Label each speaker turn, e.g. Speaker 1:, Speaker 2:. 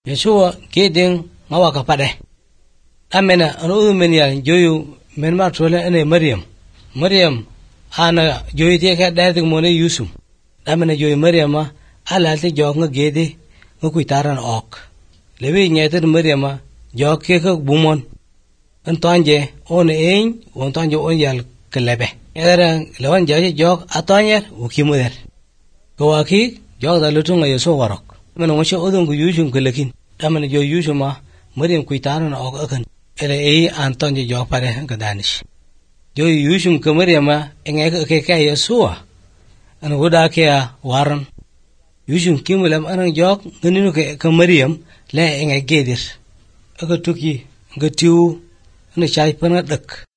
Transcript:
Speaker 1: Yeshua keding ngawa kapade. Amena anu men ya joyu men ma trole ene Maryam ana joyu te ka da ting mone Yusuf. Amena joyu Maryam ala te jog nga gede nga kuitaran ok. Lewi nyeter Maryam jog ke ka bumon. Antanje on on tanje on yal kelebe. Era lawan jaje jog atanya ukimuder. Kawaki jog da lutunga Yesu warok. Mena ngosho odong ku Yusuf kelekin. Amena joyu Yusuf ma Maryam kuitaran ok akan. Ele antanje jog pare ka danish. Joyu Yusuf ke Maryam engeke ke Yesua. Ana goda ke waran. Yusuf kimulam anang jog nganinu ke Maryam le engeke dir. Aga tuki ngatiu ana chai pana dak.